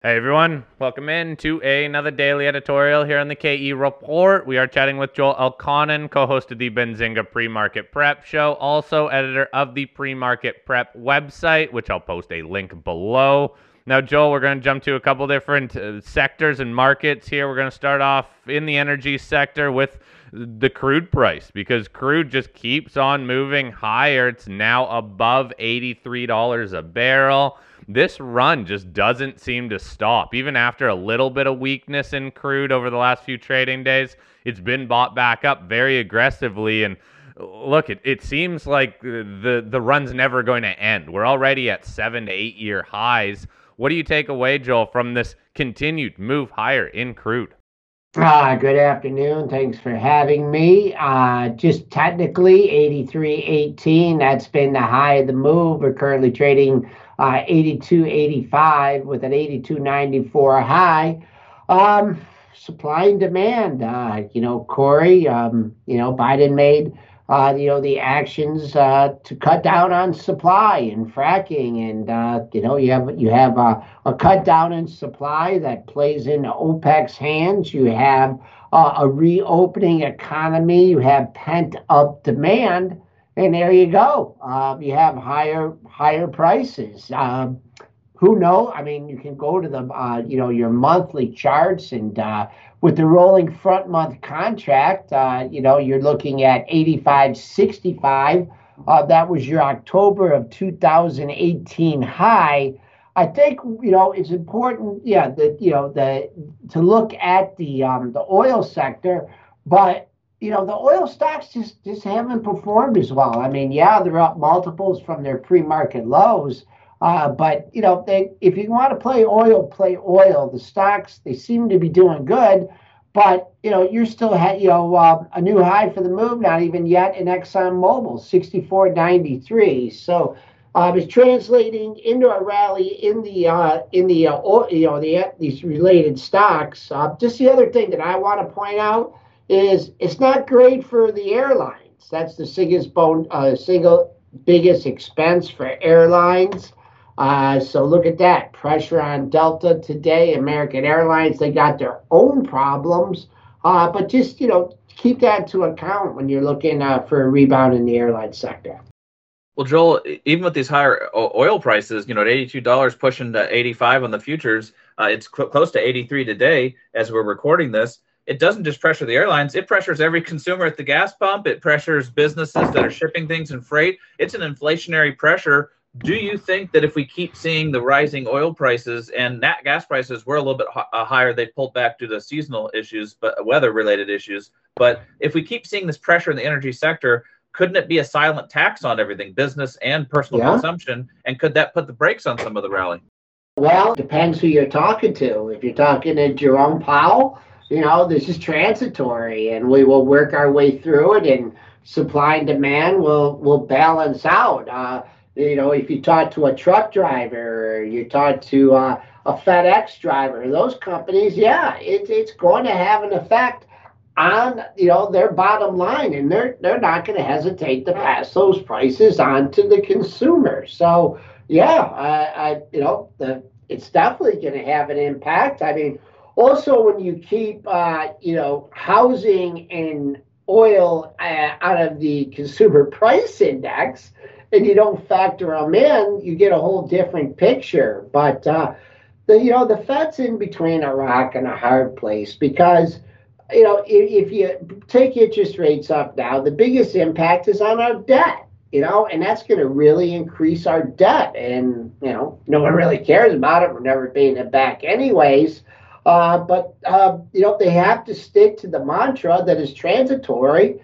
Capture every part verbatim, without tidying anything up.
Hey everyone, welcome in to another daily editorial here on the K E Report. We are chatting with Joel Elconin, co-host of the Benzinga Pre-Market Prep Show, also editor of the Pre-Market Prep website, which I'll post a link below. Now, Joel, we're going to jump to a couple different uh, sectors and markets here. We're going to start off in the energy sector with the crude price, because crude just keeps on moving higher. It's now above eighty-three dollars a barrel. This run just doesn't seem to stop. Even after a little bit of weakness in crude over the last few trading days, it's been bought back up very aggressively. And look, it, it seems like the, the run's never going to end. We're already at seven to eight year highs. What do you take away, Joel, from this continued move higher in crude? Uh, good afternoon. Thanks for having me. Uh, just technically, eighty-three eighteen, that's been the high of the move. We're currently trading uh, eighty-two eighty-five with an eighty-two ninety-four high. Um, supply and demand. Uh, you know, Corey, um, you know, Biden made uh, you know, the actions uh, to cut down on supply and fracking, and uh, you know, you have you have uh, a cut down in supply that plays into OPEC's hands. You have uh, a reopening economy. You have pent up demand, and there you go. Uh, you have higher higher prices. Um, who knows? I mean, you can go to the uh, you know, your monthly charts, and uh, with the rolling front month contract, uh, you know, you're looking at eighty-five sixty-five. Uh, that was your October of two thousand eighteen high. I think, you know, it's important, yeah, that, you know, the to look at the um, the oil sector, but you know, the oil stocks just just haven't performed as well. I mean, yeah, they're up multiples from their pre-market lows. Uh, but, you know, they, if you want to play oil, play oil. The stocks, they seem to be doing good. But, you know, you're still, ha- you know, uh, a new high for the move, not even yet in ExxonMobil, sixty-four ninety-three. So uh, it's translating into a rally in the, uh, in the uh, oil, you know, the, these related stocks. Uh, just the other thing that I want to point out is it's not great for the airlines. That's the biggest, bone, uh, single biggest expense for airlines. Uh, so look at that pressure on Delta today. American Airlines, they got their own problems, uh, but just, you know, keep that to account when you're looking uh, for a rebound in the airline sector. Well, Joel, even with these higher oil prices, you know, at eighty-two dollars pushing to eighty-five on the futures, uh, it's cl- close to eighty-three today as we're recording this. It doesn't just pressure the airlines, it pressures every consumer at the gas pump. It pressures businesses that are shipping things in freight. It's an inflationary pressure. Do you think that if we keep seeing the rising oil prices, and nat gas prices were a little bit h- higher, they pulled back due to seasonal issues, but weather-related issues. But if we keep seeing this pressure in the energy sector, couldn't it be a silent tax on everything, business and personal yeah. consumption? And could that put the brakes on some of the rally? Well, depends who you're talking to. If you're talking to Jerome Powell, you know, this is transitory, and we will work our way through it, and supply and demand will will balance out. Uh, you know, if you talk to a truck driver, or you talk to uh, a FedEx driver, those companies, yeah, it, it's going to have an effect on, you know, their bottom line, and they're they're not going to hesitate to pass those prices on to the consumer. So, yeah, I, I you know, the it's definitely going to have an impact. I mean, also when you keep, uh, you know, housing and oil uh, out of the consumer price index, and you don't factor them in, you get a whole different picture. But uh, the you know the Fed's in between a rock and a hard place, because you know if, if you take interest rates up now, the biggest impact is on our debt. You know, and that's going to really increase our debt, and you know no one really cares about it. We're never paying it back anyways. Uh, but uh, you know they have to stick to the mantra that is transitory,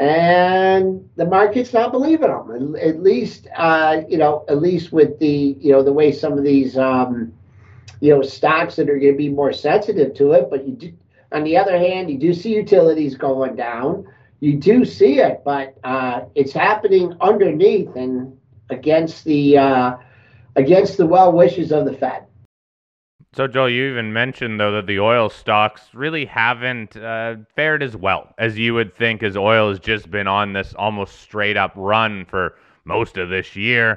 and the market's not believing them. At, at least, uh, you know, at least with the, you know, the way some of these, um, you know, stocks that are going to be more sensitive to it. But you do, on the other hand, you do see utilities going down. You do see it, but uh, it's happening underneath and against the uh, against the well wishes of the Fed. So, Joel, you even mentioned, though, that the oil stocks really haven't uh, fared as well as you would think, as oil has just been on this almost straight-up run for most of this year.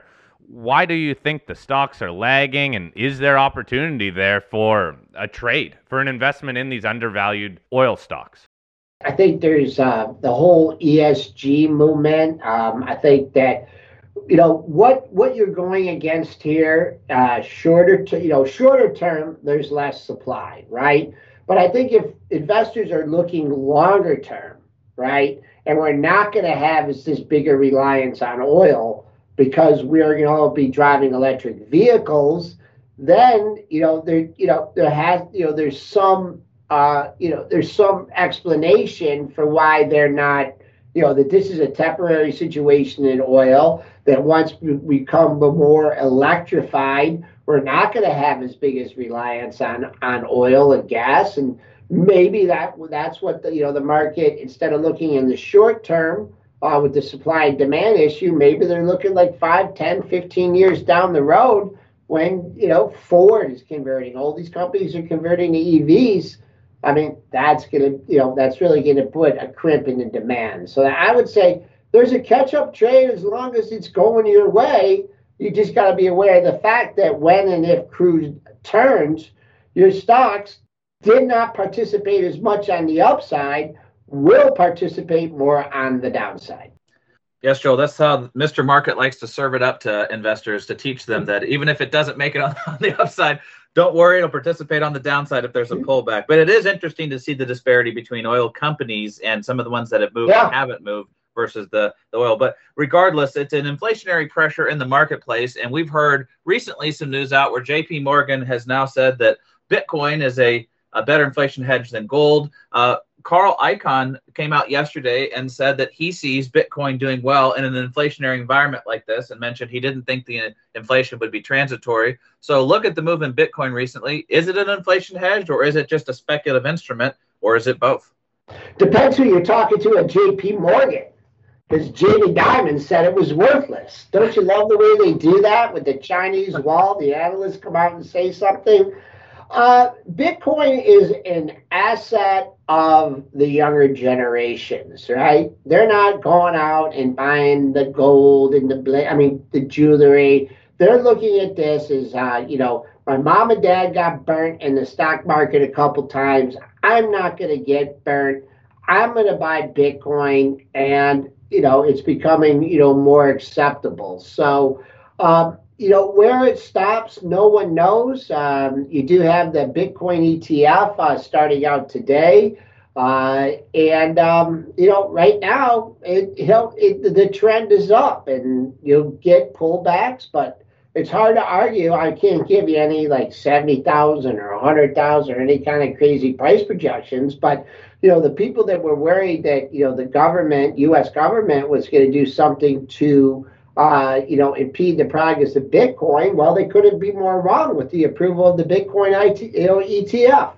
why do you think the stocks are lagging, and is there opportunity there for a trade, for an investment in these undervalued oil stocks? I think there's uh, the whole E S G movement. Um, I think that you know what what you're going against here. Uh, shorter, to, you know, shorter term, there's less supply, right? But I think if investors are looking longer term, right, and we're not going to have this, this bigger reliance on oil because we're going to be driving electric vehicles, then you know there you know there has you know there's some. Uh, you know, there's some explanation for why they're not, you know, that this is a temporary situation in oil, that once we become more electrified, we're not going to have as big as reliance on, on oil and gas. And maybe that that's what the, you know, the market, instead of looking in the short term uh, with the supply and demand issue, maybe they're looking like five, ten, fifteen years down the road when, you know, Ford is converting, all these companies are converting to E Vs. I mean, that's going to, you know, that's really going to put a crimp in the demand. So I would say there's a catch-up trade as long as it's going your way. You just got to be aware of the fact that when and if crude turns, your stocks did not participate as much on the upside, will participate more on the downside. Yes, Joel, that's how Mister Market likes to serve it up to investors, to teach them that even if it doesn't make it on, on the upside, don't worry, it'll participate on the downside if there's a pullback. But it is interesting to see the disparity between oil companies and some of the ones that have moved yeah. and haven't moved versus the, the oil. But regardless, it's an inflationary pressure in the marketplace. And we've heard recently some news out where J P Morgan has now said that Bitcoin is a, a better inflation hedge than gold. Uh, Carl Icahn came out yesterday and said that he sees Bitcoin doing well in an inflationary environment like this, and mentioned he didn't think the inflation would be transitory. So look at the move in Bitcoin recently. Is it an inflation hedge, or is it just a speculative instrument, or is it both? Depends who you're talking to at J P Morgan, because Jamie Dimon said it was worthless. Don't you love the way they do that with the Chinese wall? The analysts come out and say something. Uh, Bitcoin is an asset of the younger generations, right? They're not going out and buying the gold and the, bla- I mean, the jewelry. They're looking at this as, uh, you know, my mom and dad got burnt in the stock market a couple times. I'm not going to get burnt. I'm going to buy Bitcoin, and, you know, it's becoming, you know, more acceptable. So, um, you know, where it stops, no one knows. Um, you do have the Bitcoin E T F uh, starting out today. Uh, and, um, you know, right now, it, you know, it, the trend is up, and you'll get pullbacks, but it's hard to argue. I can't give you any like seventy thousand or one hundred thousand or any kind of crazy price projections. But, you know, the people that were worried that, you know, the government, U S government was going to do something to Uh, you know, impede the progress of Bitcoin, well, they couldn't be more wrong with the approval of the Bitcoin I T, you know, E T F.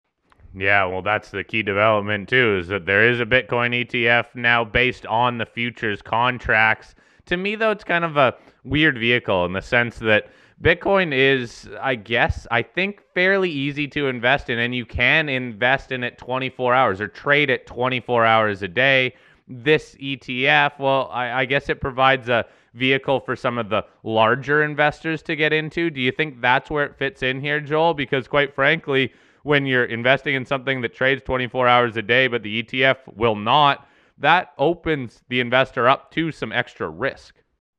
Yeah, well, that's the key development, too, is that there is a Bitcoin E T F now based on the futures contracts. To me, though, it's kind of a weird vehicle in the sense that Bitcoin is, I guess, I think fairly easy to invest in, and you can invest in it twenty-four hours or trade it twenty-four hours a day. This E T F, well, I, I guess it provides a vehicle for some of the larger investors to get into. Do you think that's where it fits in here, Joel? Because quite frankly, when you're investing in something that trades twenty-four hours a day, but the E T F will not, that opens the investor up to some extra risk.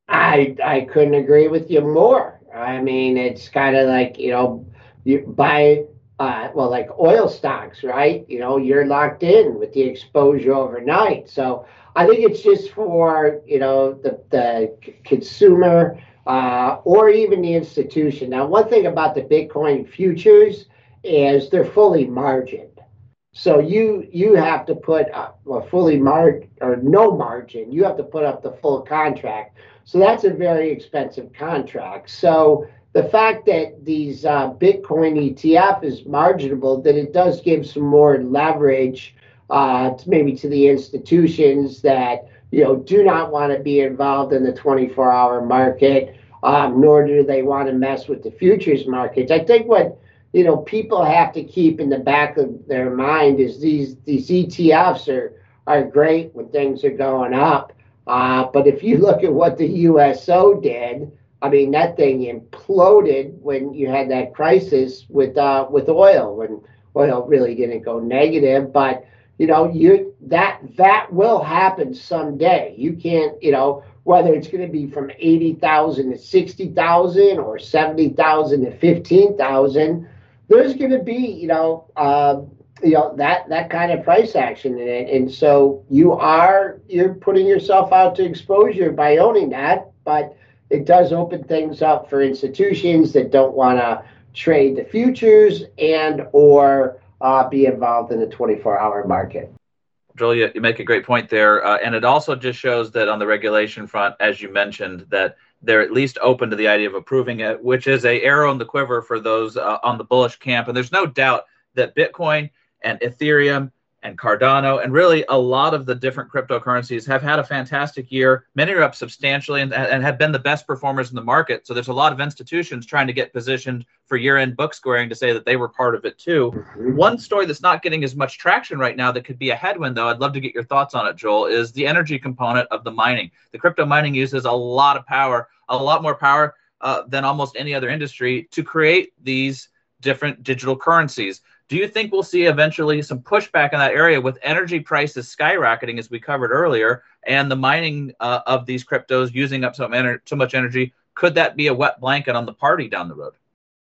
I I couldn't agree with you more. I mean, it's kind of like, you know, you buy, uh, well, like oil stocks, right? You know, you're locked in with the exposure overnight. So I think it's just for, you know, the, the consumer uh, or even the institution. Now, one thing about the Bitcoin futures is they're fully margined. So you you have to put up a fully margin or no margin. You have to put up the full contract. So that's a very expensive contract. So the fact that these uh, Bitcoin E T F is marginable, that it does give some more leverage uh, to maybe to the institutions that, you know, do not want to be involved in the twenty-four hour market, um, nor do they want to mess with the futures markets. I think what, you know, people have to keep in the back of their mind is these these E T Fs are are great when things are going up. Uh, but if you look at what the U S O did, I mean, that thing imploded when you had that crisis with uh, with oil, when oil really didn't go negative. But you know, you that that will happen someday. You can't, you know, whether it's going to be from eighty thousand to sixty thousand or seventy thousand to fifteen thousand. There's going to be, you know, uh, you know that that kind of price action in it, and so you are you're putting yourself out to exposure by owning that, but it does open things up for institutions that don't want to trade the futures and or uh, be involved in the twenty-four hour market. Joel, you, you make a great point there. Uh, and it also just shows that on the regulation front, as you mentioned, that they're at least open to the idea of approving it, which is a arrow in the quiver for those uh, on the bullish camp. And there's no doubt that Bitcoin and Ethereum and Cardano, and really a lot of the different cryptocurrencies have had a fantastic year. Many are up substantially and, and have been the best performers in the market. So there's a lot of institutions trying to get positioned for year-end book squaring to say that they were part of it too. Mm-hmm. One story that's not getting as much traction right now that could be a headwind, though, I'd love to get your thoughts on it, Joel, is the energy component of the mining. The crypto mining uses a lot of power, a lot more power uh, than almost any other industry to create these different digital currencies. Do you think we'll see eventually some pushback in that area with energy prices skyrocketing, as we covered earlier, and the mining uh, of these cryptos using up so, ener- so much energy? Could that be a wet blanket on the party down the road?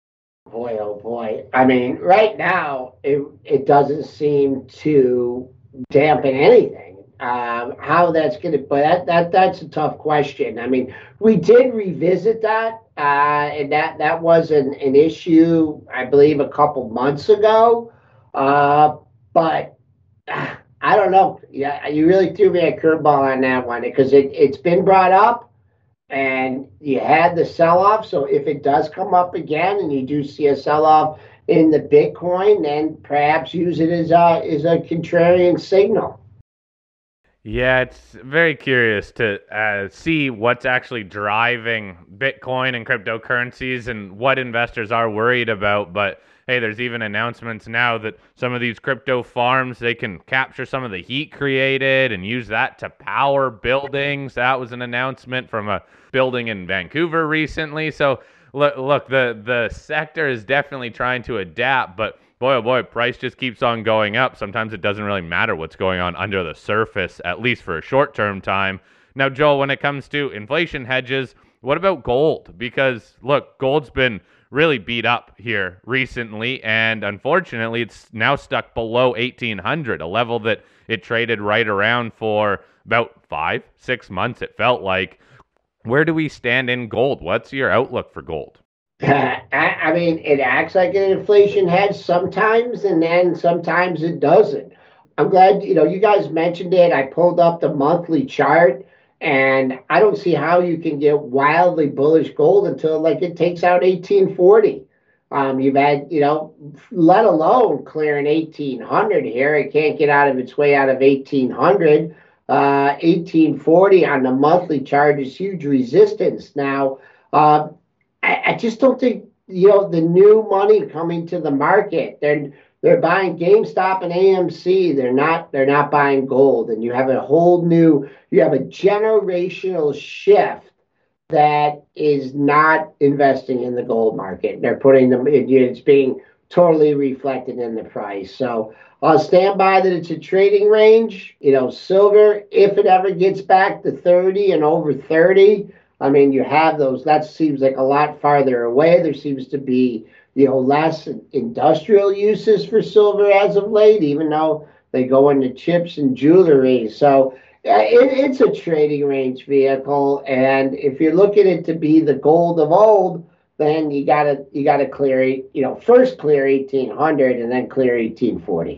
Boy, oh boy. I mean, right now, it, it doesn't seem to dampen anything. Um, how that's going to, but that, that that's a tough question. I mean, we did revisit that, uh, and that, that was an, an issue, I believe, a couple months ago. Uh, but uh, I don't know. Yeah, you really threw me a curveball on that one because it, it's been brought up and you had the sell-off. So if it does come up again and you do see a sell-off in the Bitcoin, then perhaps use it as a, as a contrarian signal. Yeah, it's very curious to uh, see what's actually driving Bitcoin and cryptocurrencies and what investors are worried about. But hey, there's even announcements now that some of these crypto farms, they can capture some of the heat created and use that to power buildings. That was an announcement from a building in Vancouver recently. So look, look, the, the sector is definitely trying to adapt, but boy, oh boy, price just keeps on going up. Sometimes it doesn't really matter what's going on under the surface, at least for a short-term time. Now, Joel, when it comes to inflation hedges, what about gold? Because, look, gold's been really beat up here recently, and unfortunately, it's now stuck below eighteen hundred, a level that it traded right around for about five, six months, it felt like. Where do we stand in gold? What's your outlook for gold? Uh, I, I mean, it acts like an inflation hedge sometimes, and then sometimes it doesn't. I'm glad, you know, you guys mentioned it. I pulled up the monthly chart, and I don't see how you can get wildly bullish gold until, like, it takes out eighteen forty. Um, you've had, you know, let alone clearing eighteen hundred here. It can't get out of its way out of eighteen hundred. Uh, eighteen forty on the monthly chart is huge resistance. Now, uh, I just don't think, you know, the new money coming to the market, they're they're buying GameStop and A M C. They're not they're not buying gold. And you have a whole new, you have a generational shift that is not investing in the gold market. They're putting them, it's being totally reflected in the price. So I'll stand by that it's a trading range. You know, silver, if it ever gets back to thirty and over thirty, I mean, you have those. That seems like a lot farther away. There seems to be, you know, less industrial uses for silver as of late, even though they go into chips and jewelry. So uh, it, it's a trading range vehicle. And if you're looking at it to be the gold of old, then you gotta you gotta clear, you know, first clear eighteen hundred and then clear eighteen forty.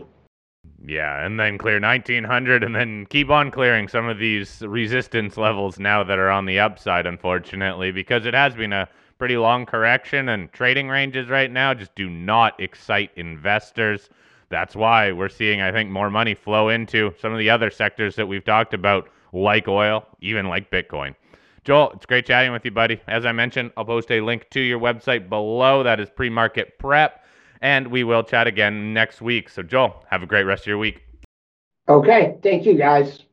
Yeah, and then clear nineteen hundred and then keep on clearing some of these resistance levels now that are on the upside, unfortunately, because it has been a pretty long correction, and trading ranges right now just do not excite investors. That's why we're seeing, I think, more money flow into some of the other sectors that we've talked about, like oil, even like Bitcoin. Joel, it's great chatting with you, buddy. As I mentioned, I'll post a link to your website below. That is Pre-Market Prep. And we will chat again next week. So, Joel, have a great rest of your week. Okay. Thank you, guys.